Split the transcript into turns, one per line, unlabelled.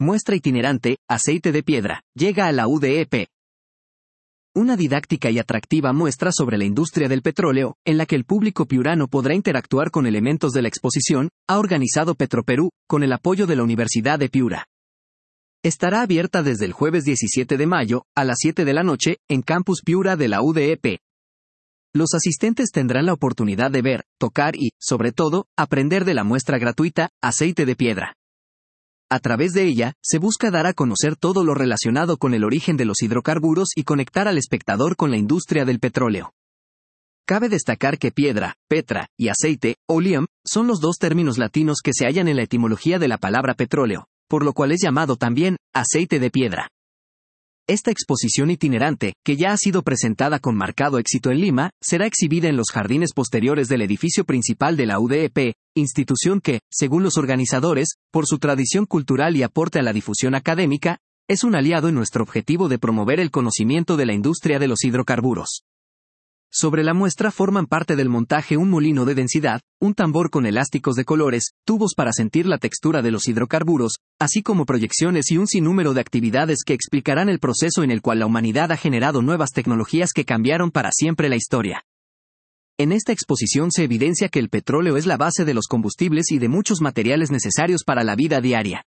Muestra itinerante, aceite de piedra, llega a la UDEP. Una didáctica y atractiva muestra sobre la industria del petróleo, en la que el público piurano podrá interactuar con elementos de la exposición, ha organizado Petroperú, con el apoyo de la Universidad de Piura. Estará abierta desde el jueves 17 de mayo, a las 7 de la noche, en Campus Piura de la UDEP. Los asistentes tendrán la oportunidad de ver, tocar y, sobre todo, aprender de la muestra gratuita, Aceite de Piedra. A través de ella, se busca dar a conocer todo lo relacionado con el origen de los hidrocarburos y conectar al espectador con la industria del petróleo. Cabe destacar que piedra, petra, y aceite, oleum, son los dos términos latinos que se hallan en la etimología de la palabra petróleo, por lo cual es llamado también, aceite de piedra. Esta exposición itinerante, que ya ha sido presentada con marcado éxito en Lima, será exhibida en los jardines posteriores del edificio principal de la UDEP, institución que, según los organizadores, por su tradición cultural y aporte a la difusión académica, es un aliado en nuestro objetivo de promover el conocimiento de la industria de los hidrocarburos. Sobre la muestra forman parte del montaje un molino de densidad, un tambor con elásticos de colores, tubos para sentir la textura de los hidrocarburos, así como proyecciones y un sinnúmero de actividades que explicarán el proceso en el cual la humanidad ha generado nuevas tecnologías que cambiaron para siempre la historia. En esta exposición se evidencia que el petróleo es la base de los combustibles y de muchos materiales necesarios para la vida diaria.